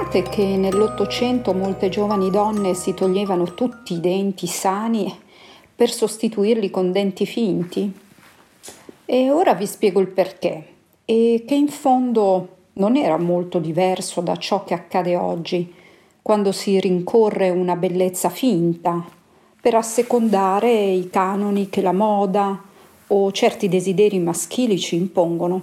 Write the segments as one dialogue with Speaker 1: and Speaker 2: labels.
Speaker 1: sapete che nell'Ottocento molte giovani donne si toglievano tutti i denti sani per sostituirli con denti finti? E ora vi spiego il perché, e che in fondo non era molto diverso da ciò che accade oggi, quando si rincorre una bellezza finta per assecondare i canoni che la moda o certi desideri maschili ci impongono.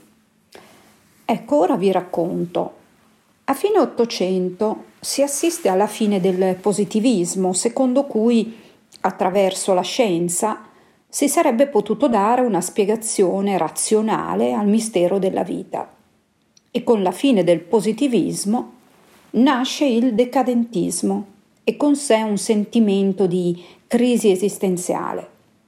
Speaker 1: Ecco, ora vi racconto. A fine Ottocento si assiste alla fine del positivismo, secondo cui, attraverso la scienza, si sarebbe potuto dare una spiegazione razionale al mistero della vita. E con la fine del positivismo nasce il decadentismo e con sé un sentimento di crisi esistenziale.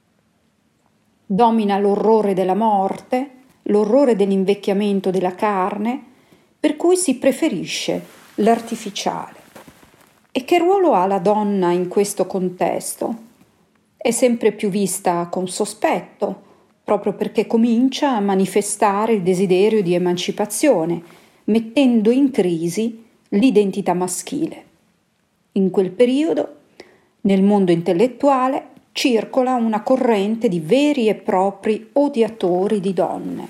Speaker 1: Domina l'orrore della morte, l'orrore dell'invecchiamento della carne, per cui si preferisce l'artificiale. E che ruolo ha la donna in questo contesto? È sempre più vista con sospetto, proprio perché comincia a manifestare il desiderio di emancipazione, mettendo in crisi l'identità maschile. In quel periodo, nel mondo intellettuale, circola una corrente di veri e propri odiatori di donne.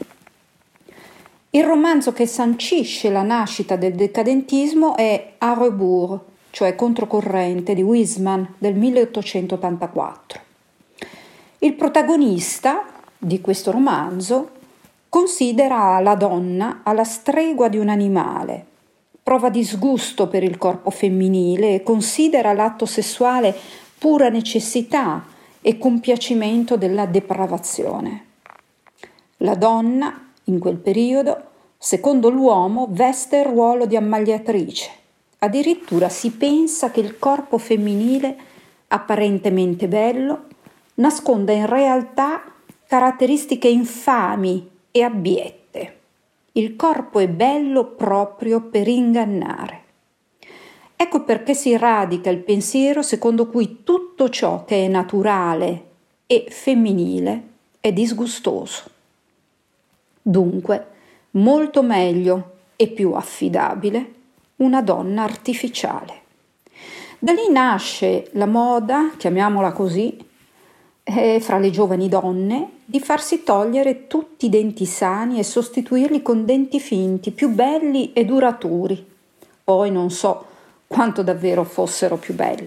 Speaker 1: Il romanzo che sancisce la nascita del decadentismo è A rebours, cioè Controcorrente di Huysmans del 1884. Il protagonista di questo romanzo considera la donna alla stregua di un animale, prova disgusto per il corpo femminile e considera l'atto sessuale pura necessità e compiacimento della depravazione. La donna, in quel periodo, secondo l'uomo, veste il ruolo di ammaliatrice. Addirittura si pensa che il corpo femminile, apparentemente bello, nasconda in realtà caratteristiche infami e abbiette. Il corpo è bello proprio per ingannare. Ecco perché si radica il pensiero secondo cui tutto ciò che è naturale e femminile è disgustoso. Dunque, molto meglio e più affidabile una donna artificiale. Da lì nasce la moda, chiamiamola così, fra le giovani donne, di farsi togliere tutti i denti sani e sostituirli con denti finti, più belli e duraturi. Poi non so quanto davvero fossero più belli.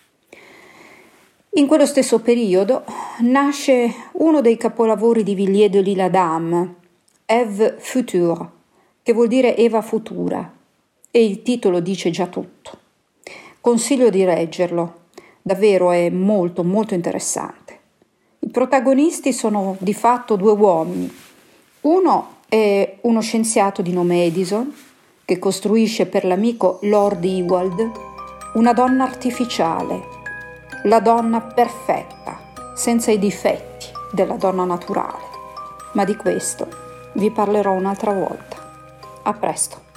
Speaker 1: In quello stesso periodo nasce uno dei capolavori di Villiers de l'Isle-Adam, Ève future, che vuol dire Eva futura, e il titolo dice già tutto. Consiglio di leggerlo, davvero è molto molto interessante. I protagonisti sono di fatto due uomini. Uno è uno scienziato di nome Edison, che costruisce per l'amico Lord Ewald una donna artificiale, la donna perfetta, senza i difetti della donna naturale. Ma di questo vi parlerò un'altra volta. A presto.